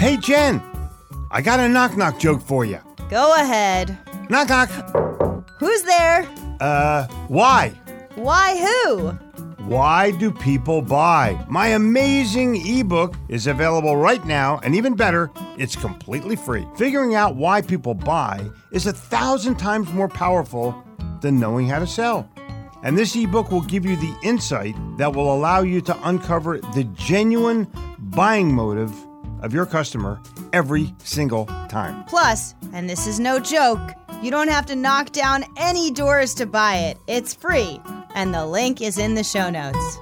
Hey, Jen, I got a knock-knock joke for you. Go ahead. Knock-knock. Who's there? Why? Why who? Why do people buy? My amazing ebook is available right now, and even better, it's completely free. Figuring out why people buy is 1,000 times more powerful than knowing how to sell. And this ebook will give you the insight that will allow you to uncover the genuine buying motive of your customer every single time. Plus, and this is no joke, you don't have to knock down any doors to buy it. It's free, and the link is in the show notes.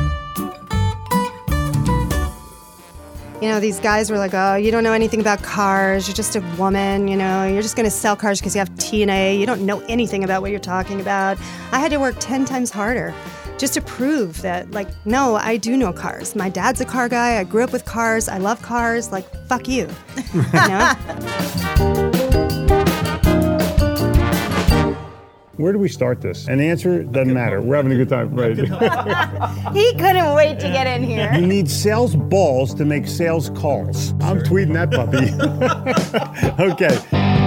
You know, these guys were like, oh, you don't know anything about cars. You're just a woman, you know. You're just going to sell cars because you have TNA. You don't know anything about what you're talking about. I had to work 10 times harder just to prove that, like, no, I do know cars. My dad's a car guy. I grew up with cars. I love cars. Like, fuck you. You know? Where do we start this? And the answer doesn't matter. We're having a good time, right? He couldn't wait to get in here. You need sales balls to make sales calls. I'm tweeting that puppy. Okay.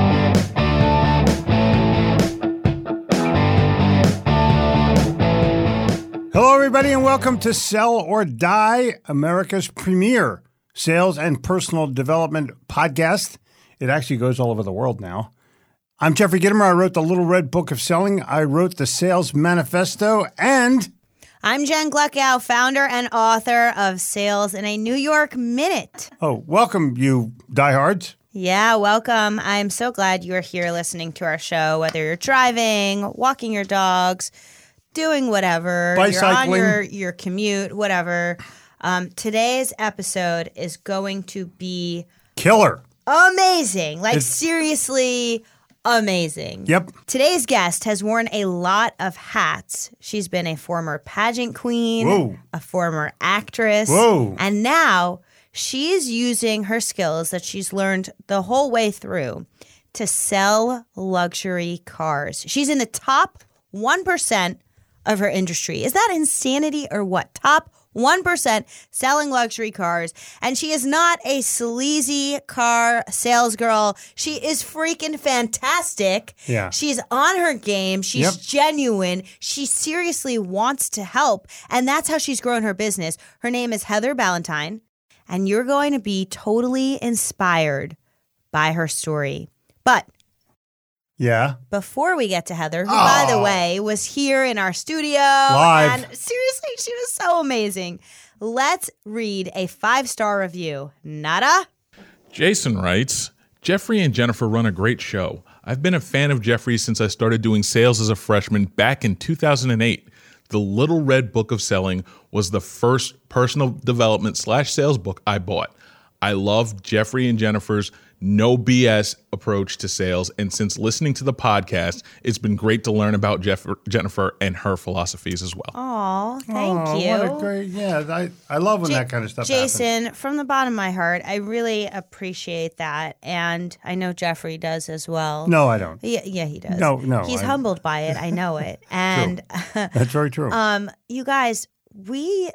Hello, everybody, and welcome to Sell or Die, America's premier sales and personal development podcast. It actually goes all over the world now. I'm Jeffrey Gitomer. I wrote the Little Red Book of Selling. I wrote the Sales Manifesto, and I'm Jen Gluckow, founder and author of Sales in a New York Minute. oh, welcome, you diehards. Yeah, welcome. I'm so glad you're here listening to our show, whether you're driving, walking your dogs, doing whatever, Bicycling. you're on your commute, whatever. Today's episode is going to be Killer. amazing. Like, seriously amazing. Yep. Today's guest has worn a lot of hats. She's been a former pageant queen, Whoa. a former actress, Whoa. and now she's using her skills that she's learned the whole way through to sell luxury cars. She's in the top 1% of her industry. Is that insanity or what? Top 1% selling luxury cars. And she is not a sleazy car sales girl. She is freaking fantastic. Yeah. She's on her game. She's Yep. genuine. She seriously wants to help. And that's how she's grown her business. Her name is Heather Ballentine. And you're going to be totally inspired by her story. But Yeah. before we get to Heather, who, by the way, was here in our studio. Live. And seriously, she was so amazing. Let's read a 5-star review. Nada? Jason writes, Jeffrey and Jennifer run a great show. I've been a fan of Jeffrey since I started doing sales as a freshman back in 2008. The Little Red Book of Selling was the first personal development / sales book I bought. I love Jeffrey and Jennifer's no BS approach to sales, and since listening to the podcast, it's been great to learn about Jennifer and her philosophies as well. Aw, thank Oh, you. what a great, yeah, I love when that kind of stuff happens. Jason, from the bottom of my heart, I really appreciate that. And I know Jeffrey does as well. No, I don't. Yeah, he does. No, He's humbled by it. I know it. And That's very true. you guys, we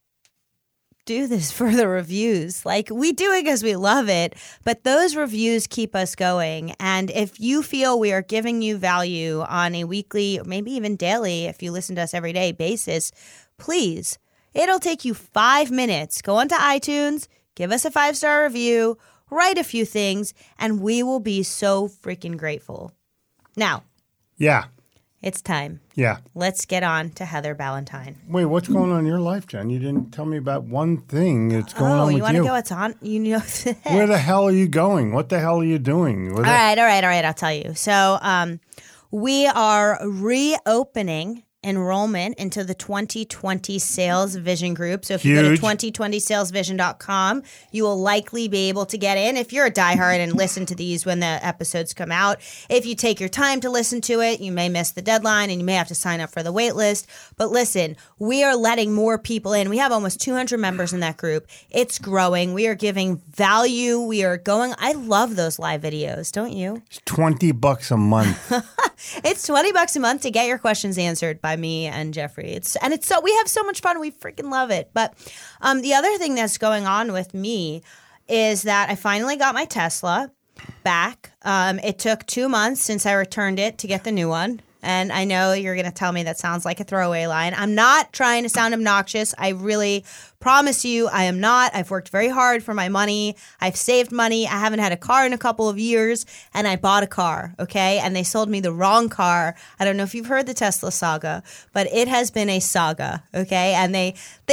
do this for the reviews. Like, we do it because we love it, but those reviews keep us going. And if you feel we are giving you value on a weekly, or maybe even daily, if you listen to us every day basis, please, it'll take you 5 minutes. Go onto iTunes, give us a 5-star review, write a few things, and we will be so freaking grateful. Now, yeah. it's time. Yeah. Let's get on to Heather Ballentine. Wait, what's going on in your life, Jen? You didn't tell me about one thing that's going on with you want you. to go? It's on. You know. Where the hell are you going? What the hell are you doing? All right. I'll tell you. So, we are reopening enrollment into the 2020 Sales Vision Group. So if you go to 2020salesvision.com, you will likely be able to get in if you're a diehard and listen to these when the episodes come out. If you take your time to listen to it, you may miss the deadline and you may have to sign up for the wait list. But listen, we are letting more people in. We have almost 200 members in that group. It's growing. We are giving value. We are going. I love those live videos, don't you? It's $20 a month. It's $20 a month to get your questions answered by me and Jeffrey. It's so we have so much fun. We freaking love it. But the other thing that's going on with me is that I finally got my Tesla back. It took 2 months since I returned it to get the new one. And I know you're going to tell me that sounds like a throwaway line. I'm not trying to sound obnoxious. I really promise you I am not. I've worked very hard for my money. I've saved money. I haven't had a car in a couple of years, and I bought a car, okay? And they sold me the wrong car. I don't know if you've heard the Tesla saga, but it has been a saga, okay? And they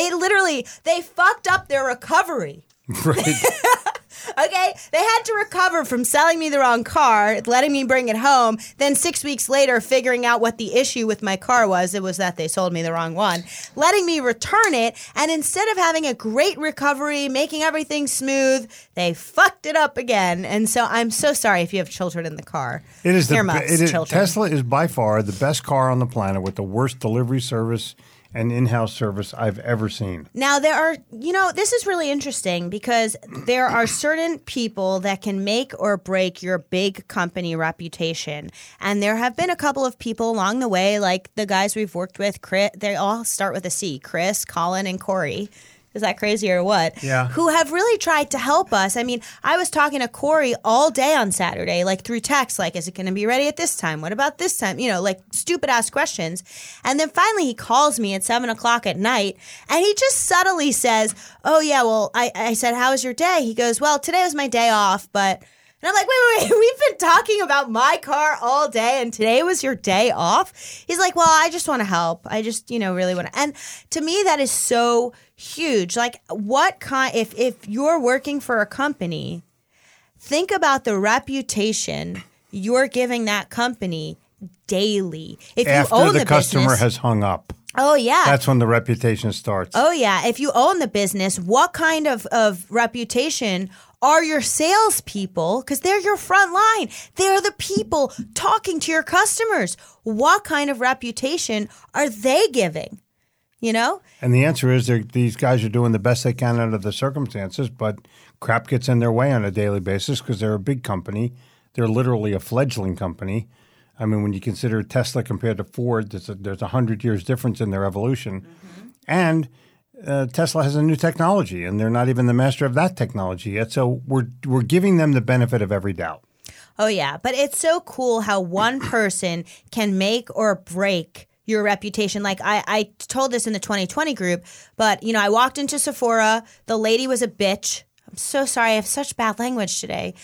fucked up their recovery. Right. Okay, they had to recover from selling me the wrong car, letting me bring it home, then 6 weeks later figuring out what the issue with my car was. It was that they sold me the wrong one, letting me return it, and instead of having a great recovery, making everything smooth, they fucked it up again. And so I'm so sorry if you have children in the car. Tesla is by far the best car on the planet with the worst delivery service and in-house service I've ever seen. Now, this is really interesting because there are certain people that can make or break your big company reputation. And there have been a couple of people along the way, like the guys we've worked with, Chris, they all start with a C, Chris, Colin, and Corey. Is that crazy or what? Yeah. Who have really tried to help us. I mean, I was talking to Corey all day on Saturday, like through text, like, is it going to be ready at this time? What about this time? Like stupid ass questions. And then finally he calls me at 7:00 at night and he just subtly says, oh yeah, well, I said, how was your day? He goes, well, today was my day off, but... And I'm like, wait, we've been talking about my car all day and today was your day off? He's like, well, I just want to help. I just, really want to. And to me, that is so huge. Like if you're working for a company, think about the reputation you're giving that company daily. If After you own the customer has hung up. Oh, yeah. That's when the reputation starts. Oh, yeah. If you own the business, what kind of reputation are your salespeople? Because they're your front line. They're the people talking to your customers. What kind of reputation are they giving? And the answer is these guys are doing the best they can under the circumstances, but crap gets in their way on a daily basis because they're a big company. They're literally a fledgling company. I mean, when you consider Tesla compared to Ford, there's 100 years difference in their evolution. Mm-hmm. And Tesla has a new technology, and they're not even the master of that technology yet. So we're giving them the benefit of every doubt. Oh, yeah. But it's so cool how one person can make or break your reputation. Like I told this in the 2020 group, but, I walked into Sephora. The lady was a bitch. I'm so sorry. I have such bad language today.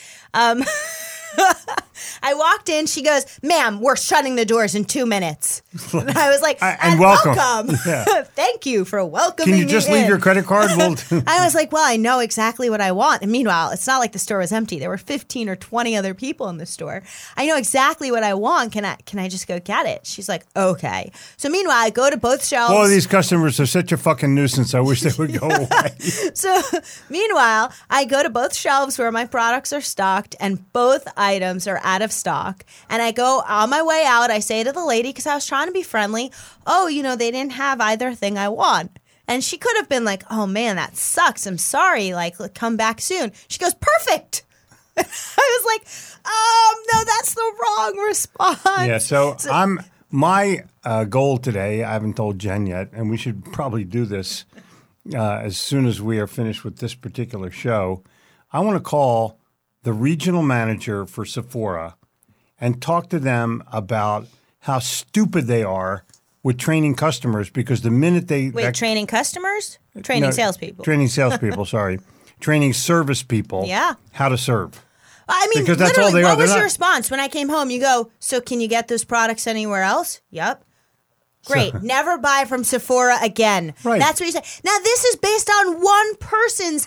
I walked in. She goes, ma'am, we're shutting the doors in 2 minutes. And I was like, and welcome. Yeah. Thank you for welcoming me. Can you just leave your credit card? I was like, well, I know exactly what I want. And meanwhile, it's not like the store was empty. There were 15 or 20 other people in the store. I know exactly what I want. Can I just go get it? She's like, okay. So meanwhile, I go to both shelves. All of these customers are such a fucking nuisance. I wish they would go away. So meanwhile, I go to both shelves where my products are stocked and both items are out of stock. And I go on my way out. I say to the lady, because I was trying to be friendly, oh, they didn't have either thing I want. And she could have been like, oh, man, that sucks. I'm sorry. Like, come back soon. She goes, perfect. I was like, no, that's the wrong response. Yeah, so my goal today, I haven't told Jen yet, and we should probably do this as soon as we are finished with this particular show. I want to call the regional manager for Sephora and talk to them about how stupid they are with training customers, because the minute they... Wait, training customers? Training salespeople. Training salespeople, sorry. Training service people how to serve. I mean, because that's all they are. What was your response when I came home? You go, so can you get those products anywhere else? Yep. Great. So, never buy from Sephora again. Right. That's what you say. Now, this is based on one person's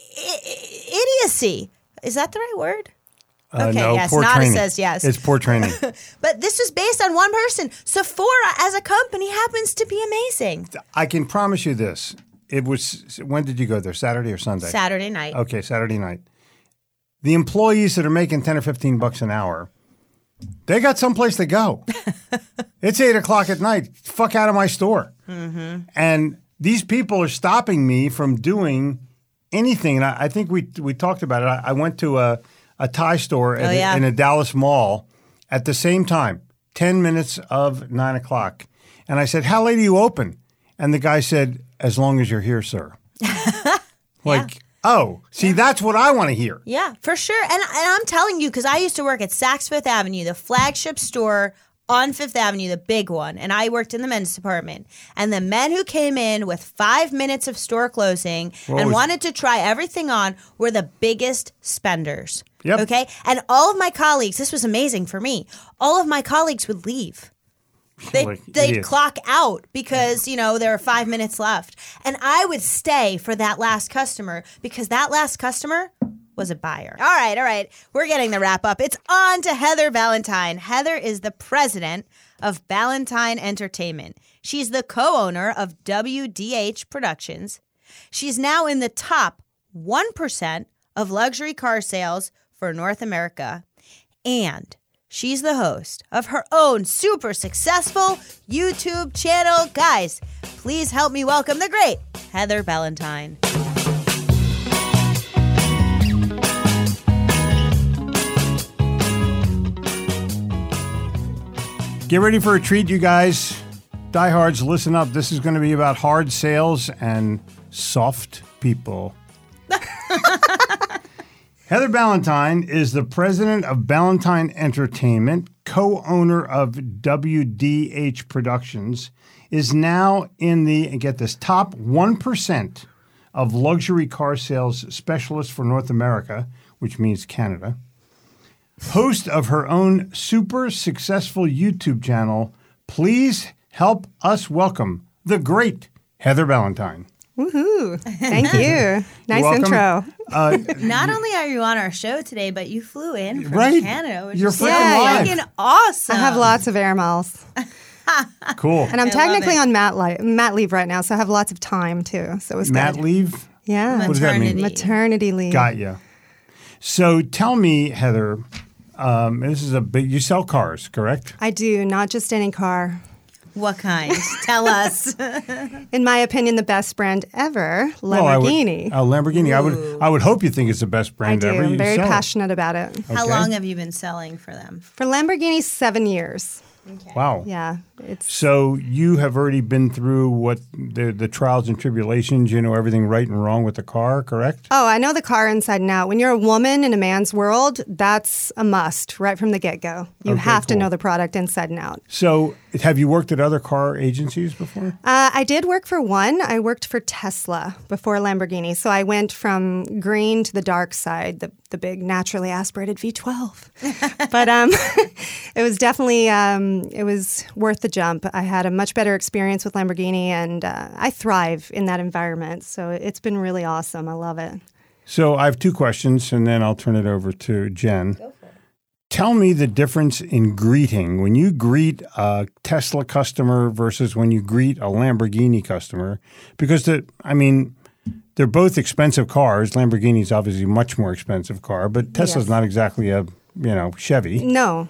idiocy. Is that the right word? Okay, no, yes. Poor Nada training. says yes. It's poor training. But this was based on one person. Sephora as a company happens to be amazing. I can promise you this. It was, when did you go there? Saturday or Sunday? Saturday night. Okay, Saturday night. The employees that are making $10 or $15 an hour, they got someplace to go. It's 8:00 at night. Fuck out of my store. Mm-hmm. And these people are stopping me from doing anything. And I think we talked about it. I went to a Thai store in a Dallas mall at the same time, 10 minutes of 9:00. And I said, how late are you open? And the guy said, as long as you're here, sir. Oh, see, that's what I want to hear. Yeah, for sure. And I'm telling you, because I used to work at Saks Fifth Avenue, the flagship store on Fifth Avenue, the big one. And I worked in the men's department. And the men who came in with 5 minutes of store closing wanted to try everything on were the biggest spenders. Yep. Okay? And all of my colleagues, this was amazing for me, all of my colleagues would leave. They'd clock out because, there were 5 minutes left. And I would stay for that last customer because that last customer was a buyer. All right. We're getting the wrap up. It's on to Heather Ballantine. Heather is the president of Ballantine Entertainment. She's the co-owner of WDH Productions. She's now in the top 1% of luxury car sales for North America. And she's the host of her own super successful YouTube channel. Guys, please help me welcome the great Heather Ballantine. Get ready for a treat, you guys. Diehards, listen up. This is going to be about hard sales and soft people. Heather Ballantine is the president of Ballantine Entertainment, co-owner of WDH Productions, is now in the, and get this, top 1% of luxury car sales specialist for North America, which means Canada. Host of her own super successful YouTube channel. Please help us welcome the great Heather Ballantine. Woohoo. Thank you. Nice intro. Not only are you on our show today, but you flew in from Canada, which You're is freaking awesome. I have lots of air miles. Cool. And I'm technically on mat leave right now, so I have lots of time too. So it was Mat good. leave? Yeah. What does that mean? Maternity leave. Got you. So tell me, Heather, this is you sell cars, correct? I do, not just any car. What kind? Tell us. In my opinion, the best brand ever, Lamborghini. Lamborghini. I would hope you think it's the best brand ever. I'm very passionate about it. Okay. How long have you been selling for them? For Lamborghini, 7 years. Okay. Wow. Yeah. So you have already been through what the trials and tribulations, everything right and wrong with the car, correct? Oh, I know the car inside and out. When you're a woman in a man's world, that's a must right from the get-go. You have to know the product inside and out. So have you worked at other car agencies before? I did work for one. I worked for Tesla before Lamborghini. So I went from green to the dark side, the big naturally aspirated V12. But it was definitely, it was worth the jump. I had a much better experience with Lamborghini, and I thrive in that environment. So it's been really awesome. I love it. So I have 2 questions, and then I'll turn it over to Jen. Go for it. Tell me the difference in greeting. When you greet a Tesla customer versus when you greet a Lamborghini customer, because they're both expensive cars. Lamborghini's obviously a much more expensive car, but Tesla's not exactly a Chevy. No.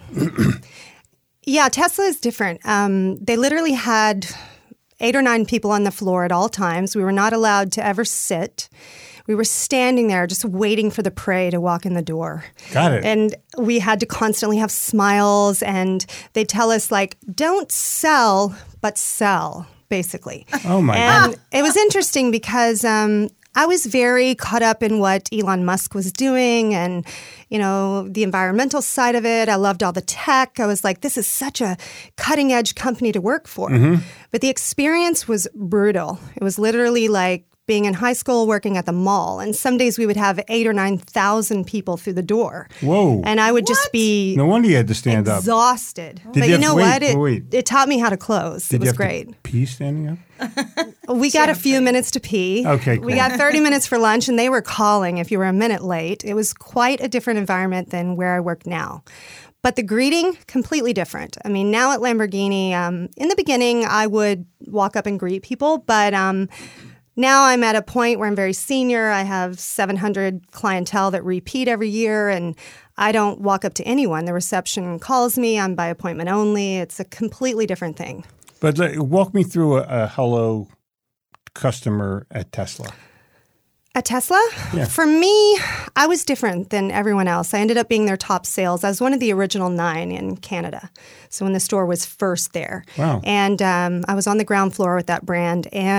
Yeah, Tesla is different. They literally had 8 or 9 people on the floor at all times. We were not allowed to ever sit. We were standing there just waiting for the prey to walk in the door. Got it. And we had to constantly have smiles, and they'd tell us, don't sell, but sell, basically. Oh, my God. And it was interesting because I was very caught up in what Elon Musk was doing and, the environmental side of it. I loved all the tech. I was like, this is such a cutting edge company to work for. Mm-hmm. But the experience was brutal. It was literally like being in high school, working at the mall. And some days we would have 8,000 or 9,000 people through the door. Whoa. And I would just be no wonder you had to stand exhausted. Up. But you know what? It taught me how to close. It was great. To pee standing up? We got a few minutes to pee. Okay, cool. We got 30 minutes for lunch, and they were calling if you were a minute late. It was quite a different environment than where I work now. But the greeting, completely different. Now at Lamborghini, in the beginning, I would walk up and greet people, but now I'm at a point where I'm very senior. I have 700 clientele that repeat every year, and I don't walk up to anyone. The reception calls me. I'm by appointment only. It's a completely different thing. But walk me through a hello customer at Tesla. At Tesla? Yeah. For me, I was different than everyone else. I ended up being their top sales. I was one of the original 9 in Canada. So when the store was first there. Wow. And I was on the ground floor with that brand. And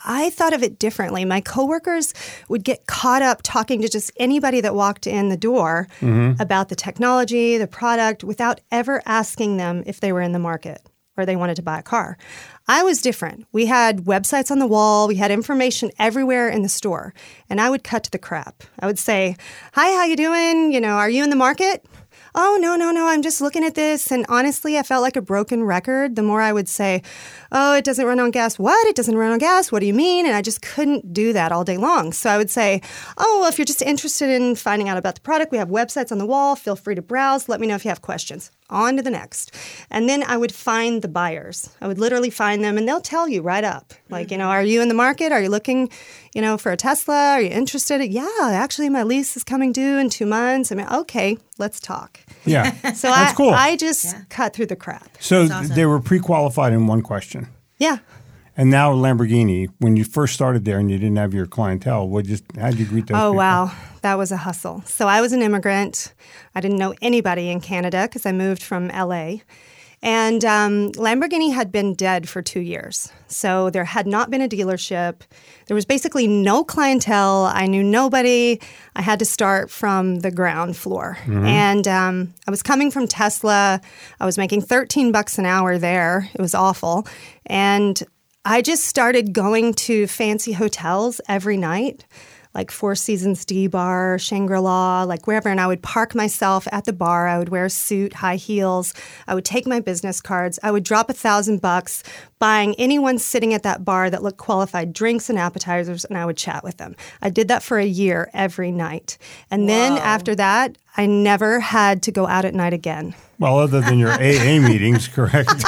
I thought of it differently. My coworkers would get caught up talking to just anybody that walked in the door about the technology, the product, without ever asking them if they were in the market or they wanted to buy a car. I was different. We had websites on the wall. We had information everywhere in the store. And I would cut to the crap. I would say, hi, how you doing? Are you in the market? Oh, no, I'm just looking at this. And honestly, I felt like a broken record. The more I would say, oh, it doesn't run on gas. What? It doesn't run on gas? What do you mean? And I just couldn't do that all day long. So I would say, oh, well, if you're just interested in finding out about the product, we have websites on the wall. Feel free to browse. Let me know if you have questions. On to the next. And then I would find the buyers. I would literally find them, and they'll tell you right up. Like, are you in the market? Are you looking, for a Tesla? Are you interested? Yeah, actually, my lease is coming due in 2 months. okay, let's talk. Yeah, So that's cool. I just cut through the crap. So awesome. they were pre-qualified in one question. Yeah. And now Lamborghini, when you first started there and you didn't have your clientele, how did you greet those people? Oh, wow. That was a hustle. So I was an immigrant. I didn't know anybody in Canada because I moved from LA. And Lamborghini had been dead for 2 years. So there had not been a dealership. There was basically no clientele. I knew nobody. I had to start from the ground floor. And I was coming from Tesla. I was making $13 an hour there. It was awful. And I just started going to fancy hotels every night, like Four Seasons D-Bar, Shangri-La, like wherever. And I would park myself at the bar. I would wear a suit, high heels. I would take my business cards. I would drop $1,000 buying anyone sitting at that bar that looked qualified drinks and appetizers, and I would chat with them. I did that for a year every night. And then after that, I never had to go out at night again. Well, other than your AA meetings, correct?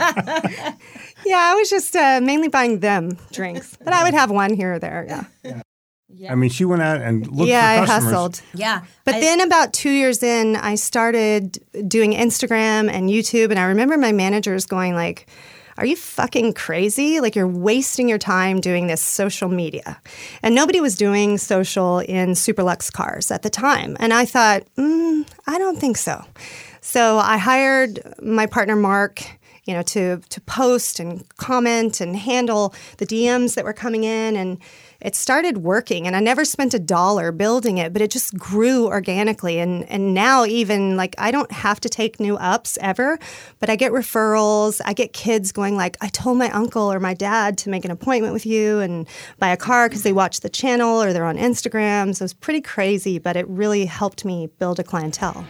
Yeah, I was just mainly buying them drinks. But I would have one here or there, I mean, she went out and looked Yeah, for customers. I hustled. Yeah. But then about 2 years in, I started doing Instagram and YouTube. And I remember my managers going like, are you fucking crazy? Like, you're wasting your time doing this social media. And nobody was doing social in super luxe cars at the time. And I thought, I don't think so. So I hired my partner, Mark, to post and comment and handle the DMs that were coming in. And it started working. And I never spent $1 building it, but it just grew organically. And now even, like, I don't have to take new ups ever, but I get referrals. I get kids going like, I told my uncle or my dad to make an appointment with you and buy a car because they watch the channel or they're on Instagram. So it's pretty crazy, but it really helped me build a clientele.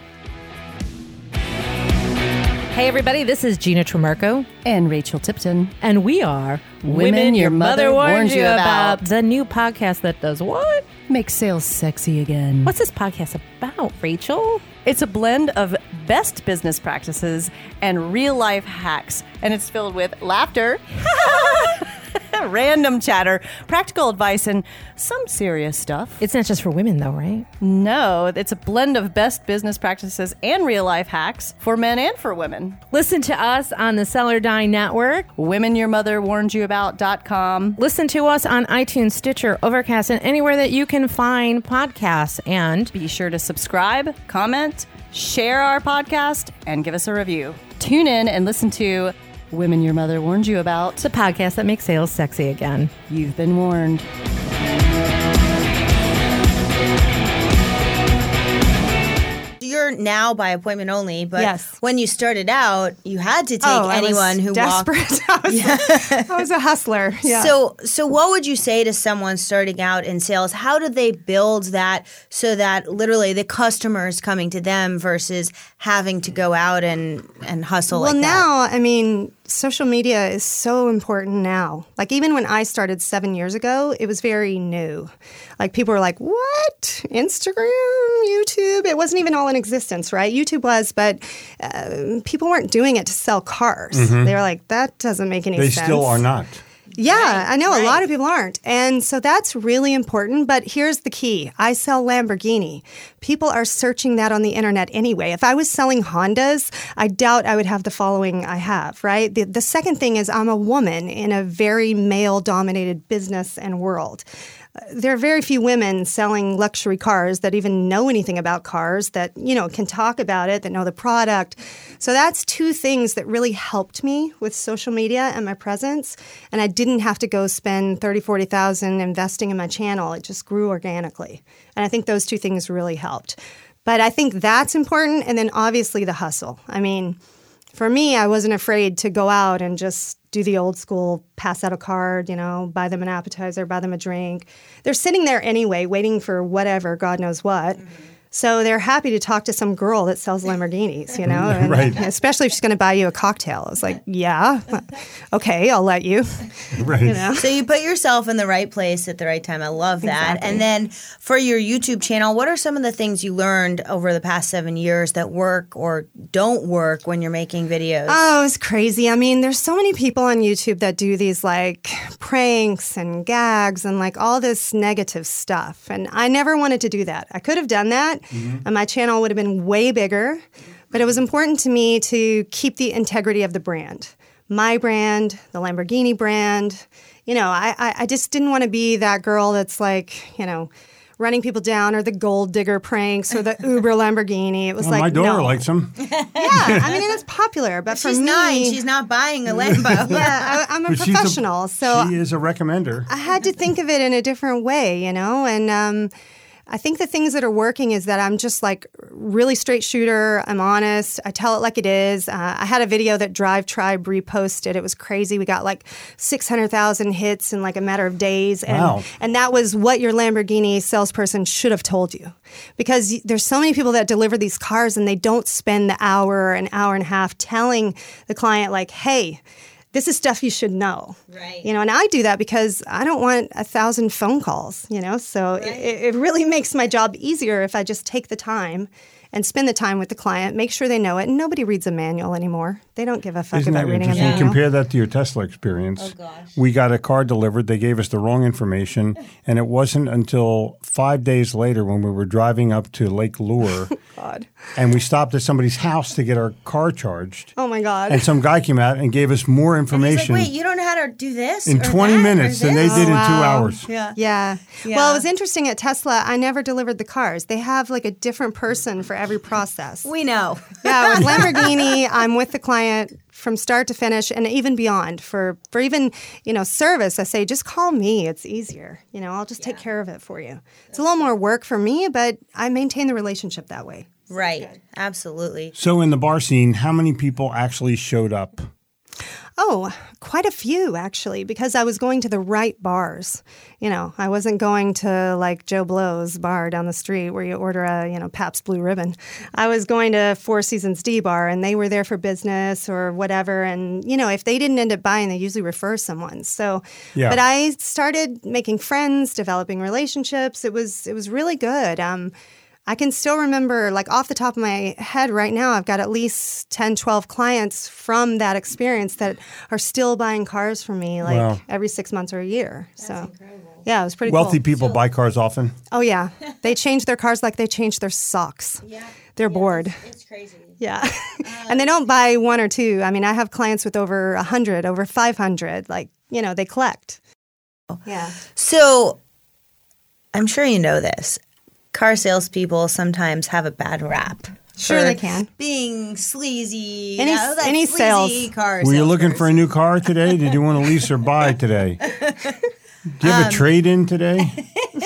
Hey, everybody, this is Gina Tramarco. And Rachel Tipton. And we are Women Your Mother Warned You About. the new podcast that does what? Make sales sexy again. What's this podcast about, Rachel? It's a blend of best business practices and real-life hacks. And it's filled with laughter, random chatter, practical advice, and some serious stuff. It's not just for women, though, right? No, it's a blend of best business practices and real-life hacks for men and for women. Listen to us on the Celandine Network. WomenYourMotherWarnedYouAbout.com. Listen to us on iTunes, Stitcher, Overcast, and anywhere that you can find podcasts. And Be sure to subscribe, comment, share our podcast, and give us a review. Tune in and listen to Women Your Mother Warned You About. it's a podcast that makes sales sexy again. You've been warned. You're now by appointment only, but Yes. when you started out, you had to take anyone who desperate. walked. I was a hustler. Yeah. So what would you say to someone starting out in sales? How do they build that so that literally the customer is coming to them versus having to go out and hustle well, like that? now, I mean, social media is so important now. Like, even when I started 7 years ago, it was very new. Like, people were like, what? Instagram? YouTube? It wasn't even all in existence, right? YouTube was, but people weren't doing it to sell cars. They were like, that doesn't make any sense. They still are not. Yeah, I know right. a lot of people aren't. And so that's really important. But here's the key. I sell Lamborghini. People are searching that on the internet anyway. If I was selling Hondas, I doubt I would have the following I have, right? The second thing is I'm a woman in a very male-dominated business and world. there are very few women selling luxury cars that even know anything about cars, that, can talk about it, that know the product. So that's two things that really helped me with social media and my presence. And I didn't have to go spend $30,000, $40,000 investing in my channel. It just grew organically. And I think those two things really helped. But I think that's important. And then obviously the hustle. I mean, for me, I wasn't afraid to go out and just do the old school, pass out a card, buy them an appetizer, buy them a drink. They're sitting there anyway, waiting for whatever, God knows what. Mm-hmm. So they're happy to talk to some girl that sells Lamborghinis, and right. Especially if she's going to buy you a cocktail. I was like, yeah, okay, I'll let you. Right. So you put yourself in the right place at the right time. I love that. Exactly. And then for your YouTube channel, what are some of the things you learned over the past 7 years that work or don't work when you're making videos? Oh, it's crazy. I mean, there's so many people on YouTube that do these like pranks and gags and like all this negative stuff. And I never wanted to do that. I could have done that. And my channel would have been way bigger. But it was important to me to keep the integrity of the brand. My brand, the Lamborghini brand. I just didn't want to be that girl that's like, running people down, or the gold digger pranks, or the Uber Lamborghini. It was my daughter likes them. Yeah, I mean, it's popular. But for she's me, 9. She's not buying a Lambo. Yeah, I'm a professional. So she is a recommender. I had to think of it in a different way, and I think the things that are working is that I'm just like really straight shooter. I'm honest. I tell it like it is. I had a video that Drive Tribe reposted. It was crazy. We got like 600,000 hits in like a matter of days. And, wow. And that was what your Lamborghini salesperson should have told you. Because there's so many people that deliver these cars and they don't spend the hour, an hour and a half telling the client like, hey, this is stuff you should know. Right. And I do that because I don't want 1,000 phone calls, so right. it really makes my job easier if I just take the time and spend the time with the client, make sure they know it. And nobody reads a manual anymore. They don't give a fuck about reading a manual. Compare that to your Tesla experience. Oh, gosh. We got a car delivered. They gave us the wrong information. And it wasn't until 5 days later when we were driving up to Lake Lure. God. And we stopped at somebody's house to get our car charged. Oh, my God. And some guy came out and gave us more information. And he's like, wait, you don't know how to do this? In 20 minutes than they did in 2 hours. Yeah. Well, it was interesting at Tesla. I never delivered the cars. They have like a different person for every process. We know. Yeah, with Lamborghini, I'm with the client from start to finish and even beyond. For even, service, I say, just call me. It's easier. I'll just take care of it for you. It's a little more work for me, but I maintain the relationship that way. Right. Absolutely. So in the bar scene, how many people actually showed up? Oh, quite a few, actually, because I was going to the right bars. I wasn't going to like Joe Blow's bar down the street where you order a, Pabst Blue Ribbon. I was going to Four Seasons D bar, and they were there for business or whatever. And, if they didn't end up buying, they usually refer someone. So, but I started making friends, developing relationships. It was really good. I can still remember, like off the top of my head right now, I've got at least 10, 12 clients from that experience that are still buying cars from me every 6 months or a year. That's incredible. Yeah, it was pretty Wealthy cool. people buy cars often? Oh, yeah. They change their cars like they change their socks. Yeah. They're bored. It's crazy. Yeah. And they don't buy one or two. I mean, I have clients with over 100, over 500. Like, they collect. Yeah. So I'm sure you know this. Car salespeople sometimes have a bad rap. Sure, they can. Being sleazy. Any sleazy sales. Car Were you looking for a new car today? Did you want to lease or buy today? Do you have a trade-in today?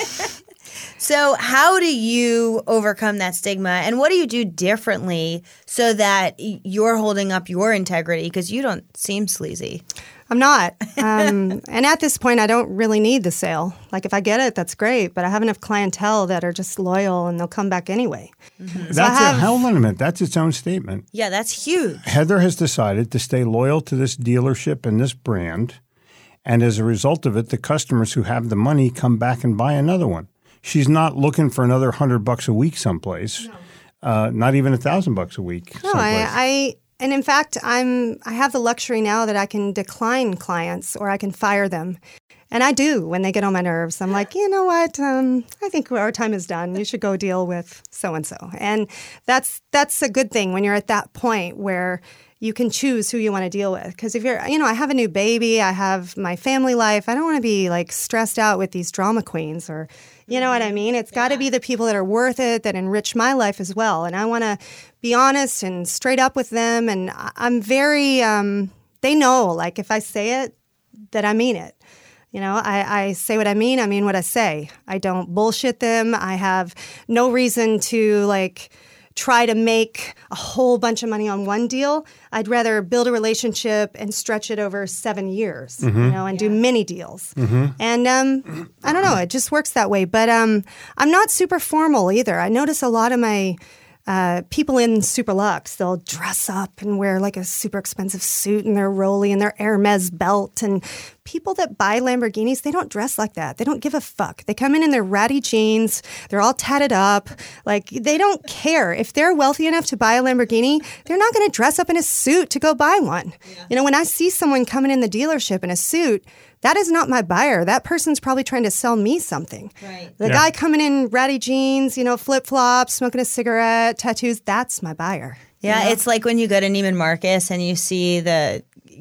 So how do you overcome that stigma? And what do you do differently so that you're holding up your integrity? Because you don't seem sleazy. I'm not. And at this point, I don't really need the sale. Like, if I get it, that's great. But I have enough clientele that are just loyal and they'll come back anyway. Mm-hmm. So hold on a minute. That's its own statement. Yeah, that's huge. Heather has decided to stay loyal to this dealership and this brand. And as a result of it, the customers who have the money come back and buy another one. She's not looking for another $100 a week someplace. No. Not even $1,000 a week. No, and in fact, I have the luxury now that I can decline clients or I can fire them. And I do when they get on my nerves. I'm like, you know what? I think our time is done. You should go deal with so-and-so. And that's a good thing when you're at that point where you can choose who you want to deal with. Because if you're, I have a new baby, I have my family life. I don't want to be like stressed out with these drama queens or, you know what I mean? It's got to be the people that are worth it, that enrich my life as well. And I want to be honest and straight up with them. And I'm very, they know, like if I say it, that I mean it. I say what I mean what I say. I don't bullshit them. I have no reason to like try to make a whole bunch of money on one deal. I'd rather build a relationship and stretch it over 7 years, and do mini deals. And I don't know, it just works that way. But I'm not super formal either. I notice a lot of my people in super luxe, they'll dress up and wear like a super expensive suit and their Rolly and their Hermes belt. And people that buy Lamborghinis, they don't dress like that. They don't give a fuck. They come in their ratty jeans. They're all tatted up. Like, they don't care. If they're wealthy enough to buy a Lamborghini, they're not going to dress up in a suit to go buy one. Yeah. When I see someone coming in the dealership in a suit, that is not my buyer. That person's probably trying to sell me something. Right. The guy coming in ratty jeans, flip-flops, smoking a cigarette, tattoos, that's my buyer. Yeah, it's like when you go to Neiman Marcus and you see the,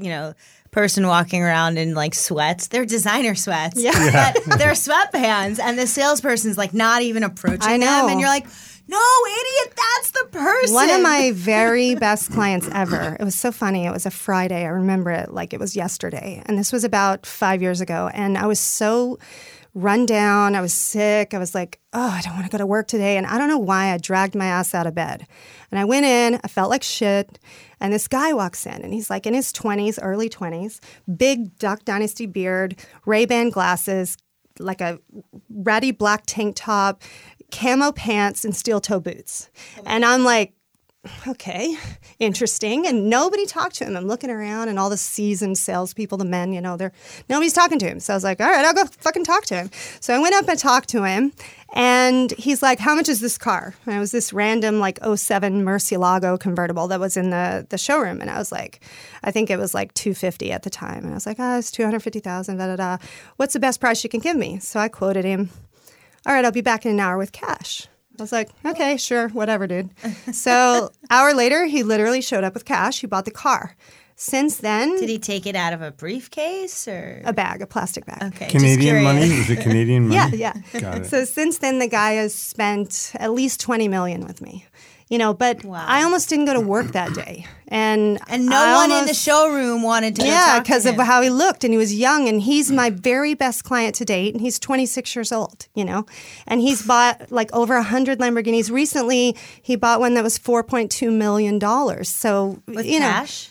person walking around in like sweats. They're designer sweats. Yeah. But they're sweatpants, and the salesperson's like not even approaching them. And you're like, no, idiot, that's the person. One of my very best clients ever. It was so funny. It was a Friday. I remember it like it was yesterday. And this was about 5 years ago. And I was so run down. I was sick. I was like, oh, I don't want to go to work today. And I don't know why I dragged my ass out of bed. And I went in. I felt like shit. And this guy walks in, and he's like in his 20s, early 20s, big Duck Dynasty beard, Ray-Ban glasses, like a ratty black tank top, camo pants, and steel toe boots. And I'm like, okay, interesting. And nobody talked to him. I'm looking around, and all the seasoned salespeople, the men, nobody's talking to him. So I was like, all right, I'll go fucking talk to him. So I went up and talked to him, and he's like, how much is this car? And it was this random like 07 Murcielago convertible that was in the showroom. And I was like, I think it was like $250 at the time. And I was like, it's $250,000, da da da. What's the best price you can give me? So I quoted him, all right, I'll be back in an hour with cash. I was like, okay, sure, whatever, dude. So hour later, he literally showed up with cash. He bought the car. Since then... Did he take it out of a briefcase or...? A bag, a plastic bag. Okay, Canadian money? Was it Canadian money? Yeah. Got it. So since then, the guy has spent at least $20 million with me. But wow. I almost didn't go to work that day. And no one in the showroom wanted to go talk to him. Yeah, because of how he looked, and he was young, and he's my very best client to date, and he's 26 years old, And he's bought like over 100 Lamborghinis. Recently, he bought one that was $4.2 million. So, with cash?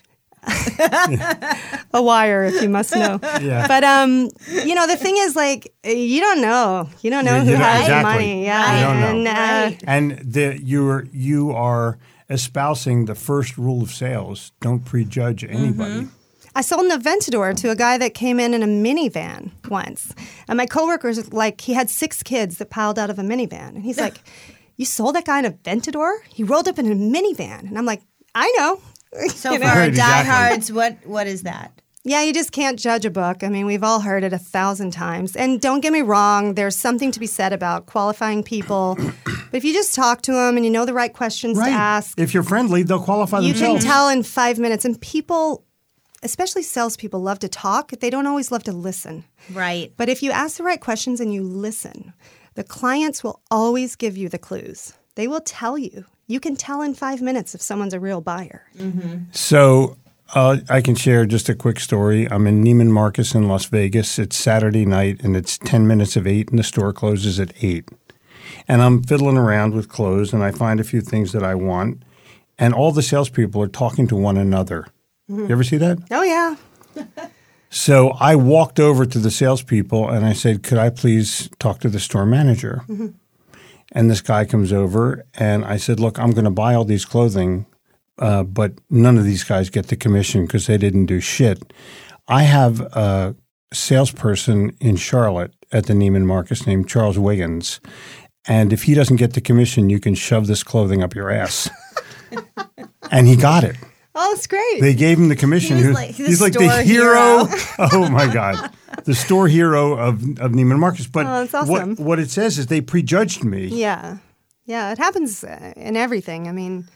A wire, if you must know. Yeah. But the thing is, like, you don't know who has exactly. money. Yeah, you don't know. And you are espousing the first rule of sales: don't prejudge anybody. Mm-hmm. I sold an Aventador to a guy that came in a minivan once, and my coworkers like he had 6 kids that piled out of a minivan, and he's like, "You sold that guy an Aventador? He rolled up in a minivan," and I'm like, "I know." So for our diehards, what is that? Yeah, you just can't judge a book. I mean, we've all heard it 1,000 times. And don't get me wrong, there's something to be said about qualifying people. But if you just talk to them and you know the right questions to ask. If you're friendly, they'll qualify themselves. You can tell in 5 minutes. And people, especially salespeople, love to talk. They don't always love to listen. Right. But if you ask the right questions and you listen, the clients will always give you the clues. They will tell you. You can tell in 5 minutes if someone's a real buyer. Mm-hmm. So I can share just a quick story. I'm in Neiman Marcus in Las Vegas. It's Saturday night, and it's 10 minutes of 8, and the store closes at 8. And I'm fiddling around with clothes, and I find a few things that I want. And all the salespeople are talking to one another. Mm-hmm. You ever see that? Oh, yeah. So I walked over to the salespeople, and I said, could I please talk to the store manager? Mm-hmm. And this guy comes over, and I said, look, I'm going to buy all these clothing, but none of these guys get the commission because they didn't do shit. I have a salesperson in Charlotte at the Neiman Marcus named Charles Wiggins, and if he doesn't get the commission, you can shove this clothing up your ass. And he got it. Oh, that's great. They gave him the commission. He's like the hero. Oh, my God. The store hero of Neiman Marcus. But that's awesome. what it says is they prejudged me. Yeah. Yeah, it happens in everything. I mean,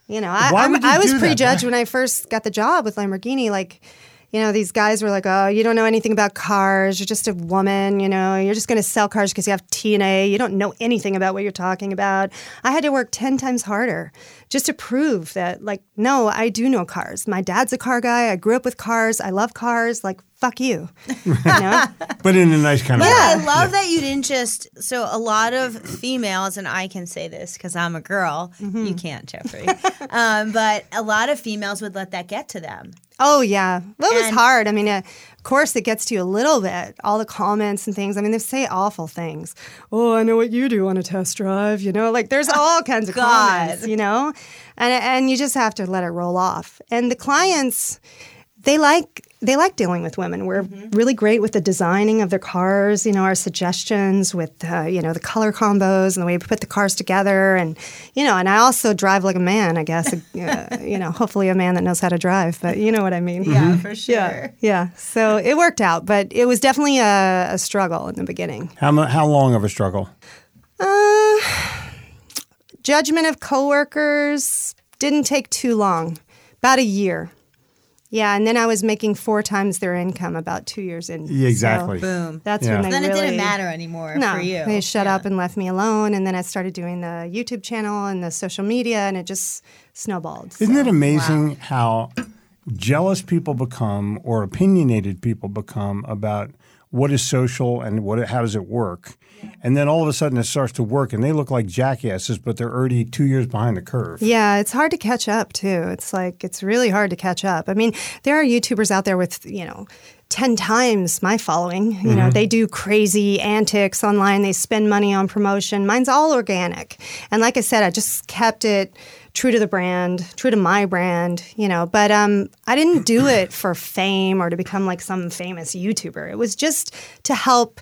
You know, Why would you I was do that? prejudged when I first got the job with Lamborghini. Like, you know, these guys were like, oh, you don't know anything about cars. You're just a woman, you know. You're just going to sell cars because you have T&A. You don't know anything about what you're talking about. I had to work 10 times harder just to prove that, like, no, I do know cars. My dad's a car guy. I grew up with cars. I love cars. Like, fuck you. You know? But in a nice kind of way. I love that you didn't just. So a lot of females, and I can say this because I'm a girl. You can't, Jeffrey. But a lot of females would let that get to them. Oh, yeah. Well, it was And- hard. I mean, of course, it gets to you a little bit. All the comments and things. I mean, they say awful things. Oh, I know what you do on a test drive. You know, like there's all kinds of comments, you know, and you just have to let it roll off. And the clients, they like dealing with women. We're really great with the designing of their cars, you know, our suggestions with, you know, the color combos and the way we put the cars together. And, you know, and I also drive like a man, I guess, you know, hopefully a man that knows how to drive, but you know what I mean. Yeah, for sure. Yeah. So it worked out, but it was definitely a struggle in the beginning. How long of a struggle? Judgment of coworkers didn't take too long, about a year. Yeah, and then I was making 4 times their income about 2 years in. Yeah, exactly. So Boom. that's Yeah. when they Then really, it didn't matter anymore No, for you. they shut up and left me alone. And then I started doing the YouTube channel and the social media, and it just snowballed. Isn't So- it amazing how jealous people become or opinionated people become about what is social and how does it work? And then all of a sudden it starts to work and they look like jackasses, but they're already 2 years behind the curve. Yeah, it's hard to catch up too. It's really hard to catch up. I mean, there are YouTubers out there with, you know, 10 times my following. You know, they do crazy antics online. They spend money on promotion. Mine's all organic. And like I said, I just kept it true to the brand, true to my brand, you know, but I didn't do it for fame or to become like some famous YouTuber. It was just to help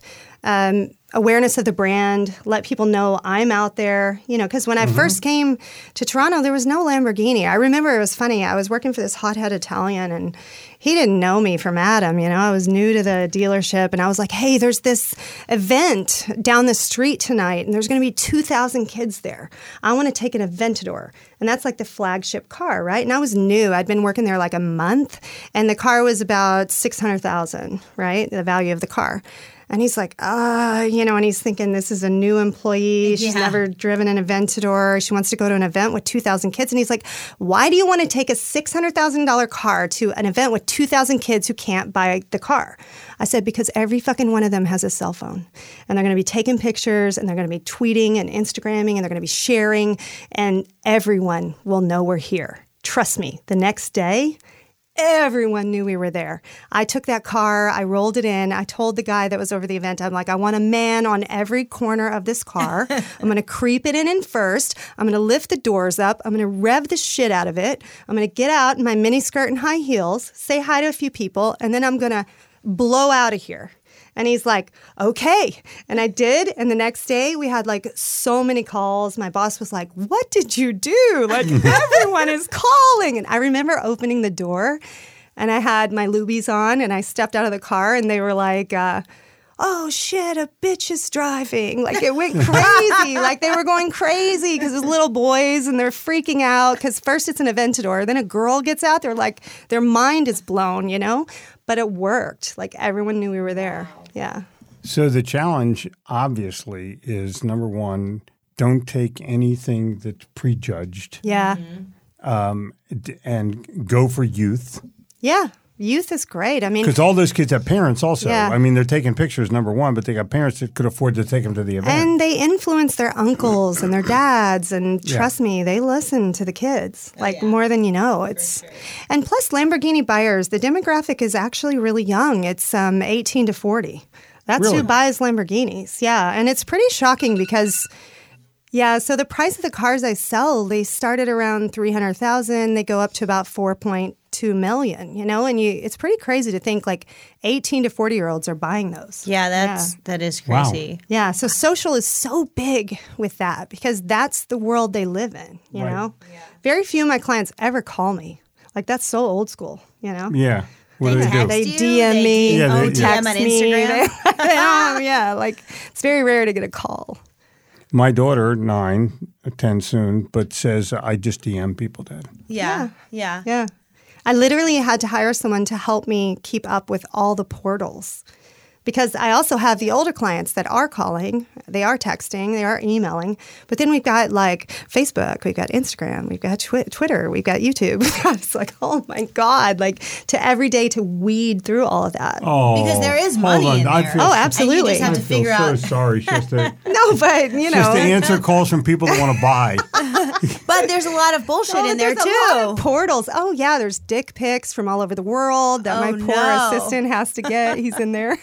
awareness of the brand, let people know I'm out there, you know, because when I first came to Toronto, there was no Lamborghini. I remember it was funny. I was working for this hothead Italian and he didn't know me from Adam, you know. I was new to the dealership and I was like, hey, there's this event down the street tonight and there's going to be 2,000 kids there. I want to take an Aventador. And that's like the flagship car, right? And I was new. I'd been working there like a month and the car was about $600,000, right? The value of the car. And he's like, you know, and he's thinking this is a new employee. She's never driven an Aventador. She wants to go to an event with 2,000 kids. And he's like, why do you want to take a $600,000 car to an event with 2,000 kids who can't buy the car? I said, because every fucking one of them has a cell phone. And they're going to be taking pictures and they're going to be tweeting and Instagramming and they're going to be sharing. And everyone will know we're here. Trust me, the next day, everyone knew we were there. I took that car, I rolled it in. I told the guy that was over the event, I'm like, I want a man on every corner of this car. I'm going to creep it in first. I'm going to lift the doors up. I'm going to rev the shit out of it. I'm going to get out in my mini skirt and high heels, say hi to a few people, and then I'm going to blow out of here. And he's like, okay. And I did. And the next day we had like so many calls. My boss was like, what did you do? Like everyone is calling. And I remember opening the door and I had my Lubies on and I stepped out of the car and they were like, oh shit, a bitch is driving. Like it went crazy. Like they were going crazy because it's little boys and they're freaking out because first it's an Aventador. Then a girl gets out. They're like, their mind is blown, you know? But it worked. Like everyone knew we were there. Yeah. So the challenge, obviously, is number one, don't take anything that's prejudged. Yeah. And go for youth. Yeah. Youth is great. I mean, Because all those kids have parents also. Yeah. I mean, they're taking pictures, number one, but they got parents that could afford to take them to the event. and they influence their uncles and their dads. And trust me, they listen to the kids like more than you know. It's and plus Lamborghini buyers, the demographic is actually really young. It's 18 to 40. That's Really? who buys Lamborghinis. Yeah. And it's pretty shocking because so the price of the cars I sell, they start at around 300,000. They go up to about 4.2 million, you know, and it's pretty crazy to think like 18 to 40-year-olds are buying those. Yeah, that is Wow. crazy. Yeah, so social is so big with that because that's the world they live in, you know? Very few of my clients ever call me. Like, that's so old school, you know? Yeah. What do they do? text They you, DM me, Yeah, they- DM on Instagram. yeah, like, it's very rare to get a call. My daughter, 9, attend soon, but says I just DM people, Dad. Yeah. Yeah. I literally had to hire someone to help me keep up with all the portals. Because I also have the older clients that are calling, they are texting, they are emailing. But then we've got like Facebook, we've got Instagram, we've got Twitter, we've got YouTube. It's like, oh my God, like to every day to weed through all of that. Oh, Because there is money hold on. in I there. feel Oh, absolutely. And you just have to figure out. so sorry. Just to, No, but you just know. to answer calls from people that want to buy. But there's a lot of bullshit in there there's a lot of too. portals. Oh yeah, there's dick pics from all over the world that my poor assistant has to get. He's in there.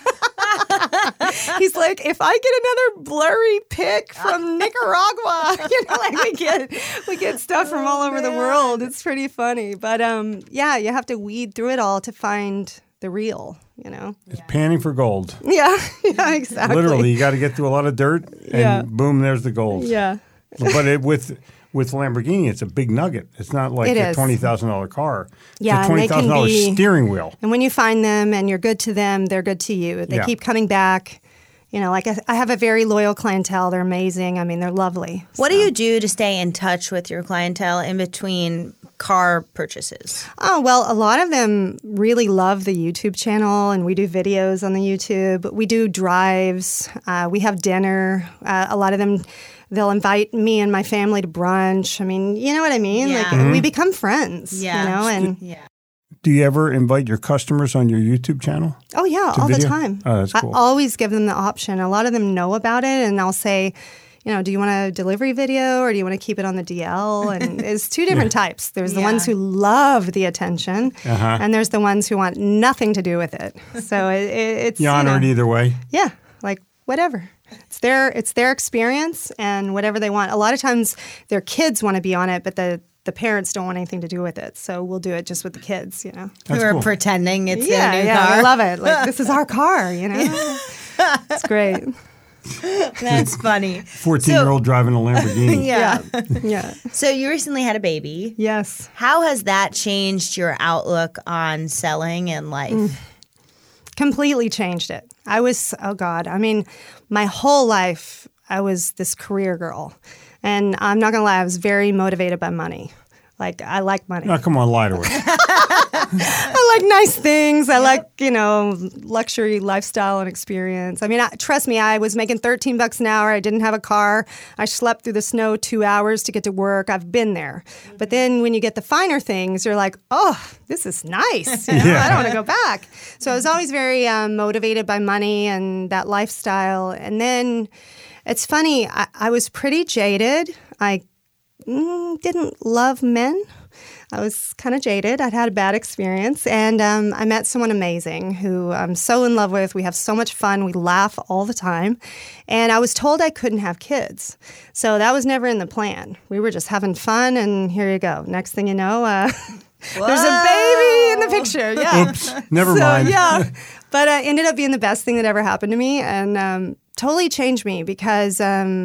He's like, if I get another blurry pic from Nicaragua, like we get stuff from all over the world. It's pretty funny, but yeah, you have to weed through it all to find the real. It's panning for gold. Yeah, exactly. Literally, you got to get through a lot of dirt, and boom, there's the gold. Yeah. But with Lamborghini, it's a big nugget. It's not like a $20,000 car. Yeah, it's a and they can $20,000 be- steering wheel. And when you find them and you're good to them, they're good to you. They keep coming back. Like I have a very loyal clientele. They're amazing. I mean, they're lovely. What do you do to stay in touch with your clientele in between car purchases? Oh, well, a lot of them really love the YouTube channel, and we do videos on the YouTube. We do drives. We have dinner. A lot of them, they'll invite me and my family to brunch. I mean, you know what I mean? Yeah. Like we become friends, Yeah. Do you ever invite your customers on your YouTube channel? Oh, yeah, all video? the time. Oh, that's cool. I always give them the option. A lot of them know about it, and I'll say, do you want a delivery video or do you want to keep it on the DL? And it's two different types. There's the ones who love the attention, and there's the ones who want nothing to do with it. So it's You honor it either way? Yeah, like whatever. It's their experience and whatever they want. A lot of times their kids want to be on it, but the parents don't want anything to do with it. So we'll do it just with the kids, Who That's are cool. pretending it's their new yeah, car. they love it. Like, this is our car, It's great. That's funny. 14-year-old driving a Lamborghini. Yeah. So you recently had a baby. Yes. How has that changed your outlook on selling and life? Completely changed it. I was, my whole life, I was this career girl. And I'm not going to lie, I was very motivated by money. Like, I like money. Now, come on, lie to us. I like nice things. I like, luxury lifestyle and experience. I mean, trust me, I was making $13 an hour. I didn't have a car. I slept through the snow 2 hours to get to work. I've been there. But then when you get the finer things, you're like, oh, this is nice. I don't want to go back. So I was always very motivated by money and that lifestyle. And then it's funny, I was pretty jaded. I didn't love men. I was kind of jaded. I'd had a bad experience. And I met someone amazing who I'm so in love with. We have so much fun. We laugh all the time. And I was told I couldn't have kids. So that was never in the plan. We were just having fun, and here you go. Next thing you know, there's a baby in the picture. Yeah. Oops, never mind. Yeah. But it ended up being the best thing that ever happened to me, and totally changed me because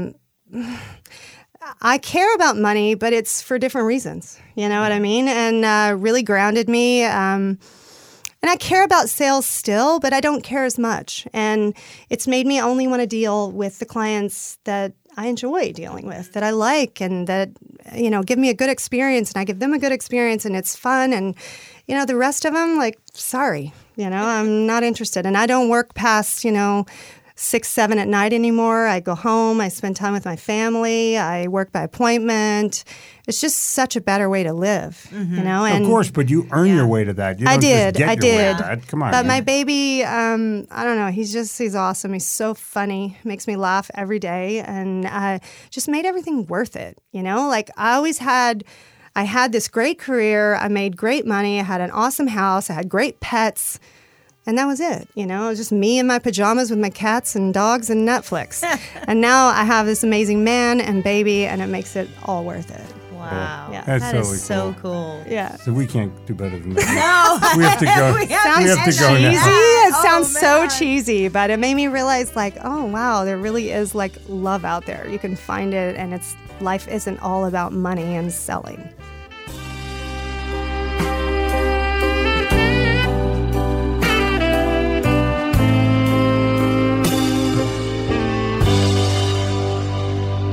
I care about money, but it's for different reasons. You know what I mean? And really grounded me. And I care about sales still, but I don't care as much. And it's made me only want to deal with the clients that I enjoy dealing with, that I like, and that, give me a good experience, and I give them a good experience, and it's fun. And, the rest of them, like, sorry, I'm not interested. And I don't work past, 6, 7 at night anymore. I go home. I spend time with my family. I work by appointment. It's just such a better way to live, And Of course, but you earn your way to that. You I don't did. Just get I your way did. to that. Come on. But man. my baby, I don't know. He's awesome. He's so funny. Makes me laugh every day, and just made everything worth it. Like I had this great career. I made great money. I had an awesome house. I had great pets. And that was it. It was just me in my pajamas with my cats and dogs and Netflix. And now I have this amazing man and baby, and it makes it all worth it. Wow. Yeah. That's That is totally so cool. cool. Yeah. So we can't do better than that. We have to go. We Sounds have to go cheesy. now. It sounds so cheesy, but it made me realize, like, oh wow, there really is like love out there. You can find it, and life isn't all about money and selling.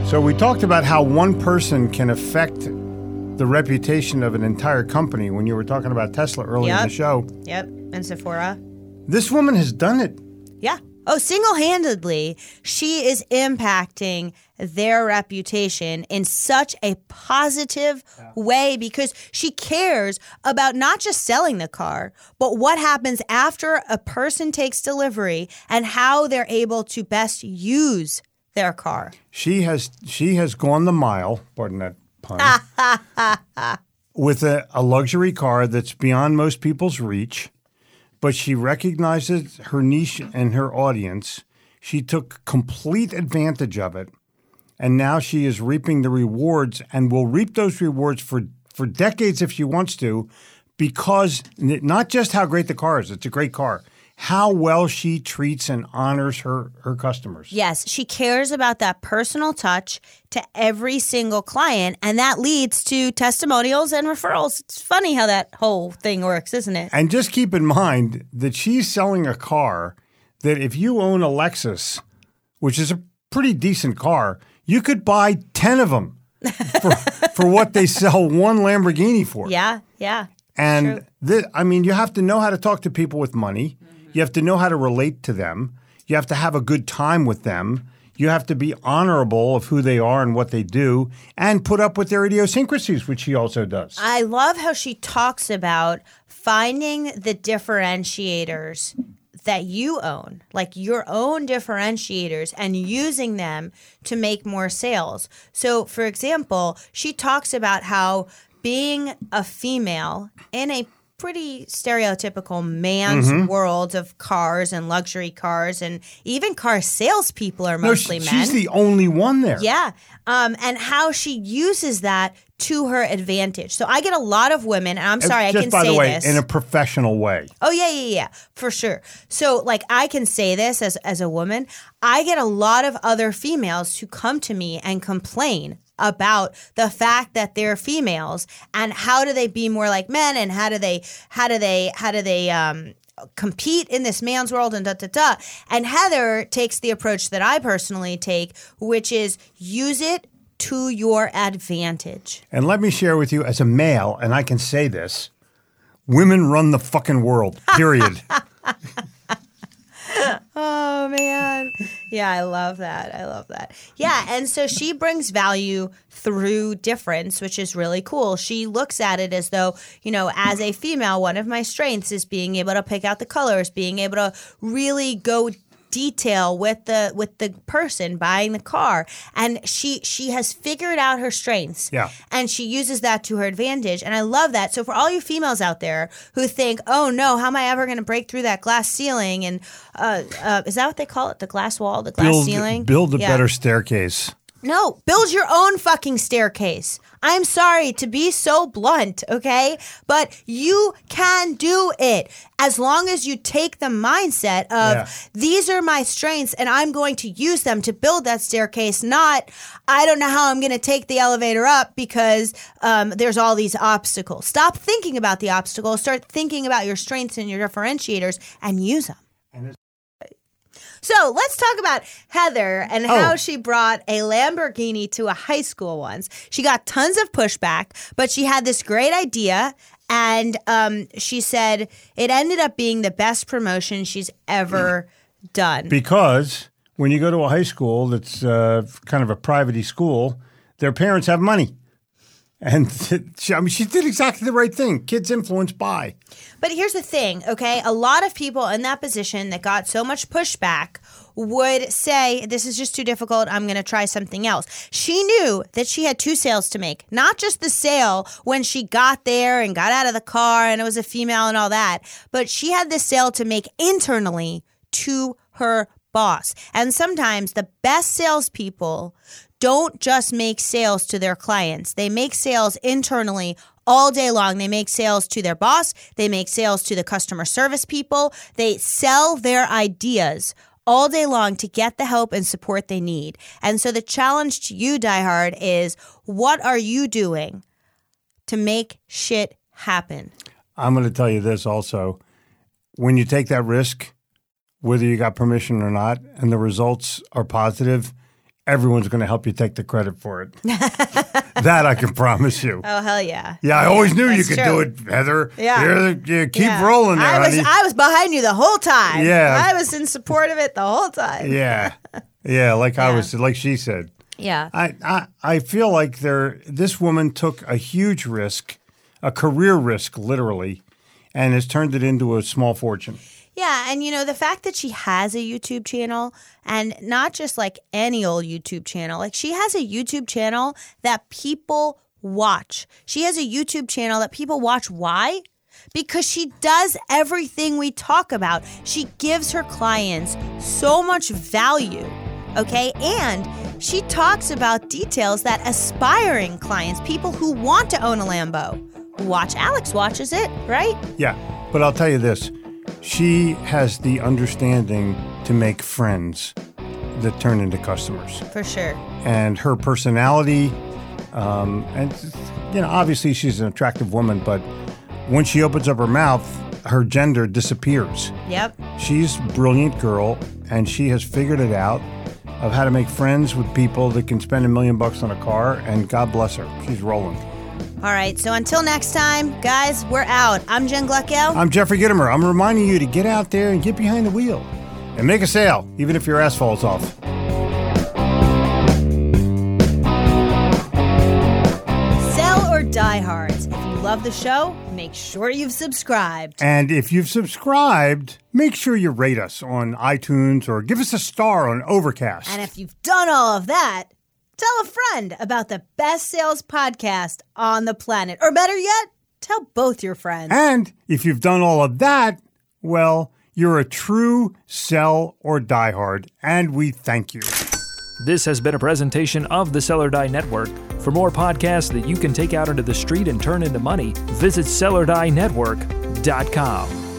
So we talked about how one person can affect the reputation of an entire company when you were talking about Tesla earlier in the show. Yep. And Sephora. This woman has done it. Yeah. Oh, single-handedly, she is impacting their reputation in such a positive way because she cares about not just selling the car, but what happens after a person takes delivery and how they're able to best use their car. She has gone the mile, pardon that pun, with a luxury car that's beyond most people's reach. But she recognizes her niche and her audience. She took complete advantage of it. And now she is reaping the rewards and will reap those rewards for decades if she wants to, because not just how great the car is, it's a great car, how well she treats and honors her customers. Yes, she cares about that personal touch to every single client, and that leads to testimonials and referrals. It's funny how that whole thing works, isn't it? And just keep in mind that she's selling a car that if you own a Lexus, which is a pretty decent car, you could buy 10 of them for what they sell one Lamborghini for. Yeah. And you have to know how to talk to people with money. You have to know how to relate to them. You have to have a good time with them. You have to be honorable of who they are and what they do and put up with their idiosyncrasies, which she also does. I love how she talks about finding the differentiators that you own, like your own differentiators, and using them to make more sales. So, for example, she talks about how being a female in a pretty stereotypical man's world of cars and luxury cars, and even car salespeople are mostly men. She's the only one there. Yeah. And how she uses that to her advantage. So I get a lot of women, and I'm sorry, I can say this. Just by the way, in a professional way. Oh, yeah, for sure. So, like, I can say this as a woman. I get a lot of other females who come to me and complain about the fact that they're females and how do they be more like men and how do they compete in this man's world and da. And Heather takes the approach that I personally take, which is use it to your advantage. And let me share with you as a male, and I can say this, women run the fucking world, period. Oh, man. Yeah, I love that. Yeah, and so she brings value through difference, which is really cool. She looks at it as though, as a female, one of my strengths is being able to pick out the colors, being able to really go detail with the person buying the car, and she has figured out her strengths, and she uses that to her advantage, and I love that. So for all you females out there who think, oh no, how am I ever going to break through that glass ceiling, and is that what they call it, the glass wall, the glass ceiling? Build a better staircase. No, build your own fucking staircase. I'm sorry to be so blunt, okay? But you can do it as long as you take the mindset of these are my strengths and I'm going to use them to build that staircase, not I don't know how I'm going to take the elevator up because there's all these obstacles. Stop thinking about the obstacles. Start thinking about your strengths and your differentiators and use them. So let's talk about Heather and how she brought a Lamborghini to a high school once. She got tons of pushback, but she had this great idea, and she said it ended up being the best promotion she's ever done. Because when you go to a high school that's kind of a private-y school, their parents have money. And she did exactly the right thing. Kids influenced by. But here's the thing, okay? A lot of people in that position that got so much pushback would say, this is just too difficult, I'm going to try something else. She knew that she had 2 sales to make, not just the sale when she got there and got out of the car and it was a female and all that, but she had this sale to make internally to her boss. And sometimes the best salespeople don't just make sales to their clients. They make sales internally all day long. They make sales to their boss. They make sales to the customer service people. They sell their ideas all day long to get the help and support they need. And so the challenge to you, Die Hard, is what are you doing to make shit happen? I'm going to tell you this also. When you take that risk, whether you got permission or not, and the results are positive, everyone's going to help you take the credit for it. That I can promise you. Oh, hell yeah. Yeah, I always knew you could true. do it, Heather. Yeah. Keep rolling there, honey. I was behind you the whole time. Yeah. I was in support of it the whole time. Yeah. Yeah, like she said. Yeah. I feel like this woman took a huge risk, a career risk, literally, and has turned it into a small fortune. Yeah, and the fact that she has a YouTube channel, and not just like any old YouTube channel, like she has a YouTube channel that people watch. She has a YouTube channel that people watch. Why? Because she does everything we talk about. She gives her clients so much value, okay? And she talks about details that aspiring clients, people who want to own a Lambo, watch. Alex watches it, right? Yeah, but I'll tell you this. She has the understanding to make friends that turn into customers. For sure. And her personality, obviously she's an attractive woman, but when she opens up her mouth, her gender disappears. Yep. She's a brilliant girl, and she has figured it out of how to make friends with people that can spend $1 million on a car, and God bless her. She's rolling. All right, so until next time, guys, we're out. I'm Jen Gluckow. I'm Jeffrey Gitomer. I'm reminding you to get out there and get behind the wheel and make a sale, even if your asphalt's off. Sell or die hards. If you love the show, make sure you've subscribed. And if you've subscribed, make sure you rate us on iTunes or give us a star on Overcast. And if you've done all of that, tell a friend about the best sales podcast on the planet. Or better yet, tell both your friends. And if you've done all of that, well, you're a true sell or diehard, and we thank you. This has been a presentation of the Sell or Die Network. For more podcasts that you can take out into the street and turn into money, visit SellOrDieNetwork.com.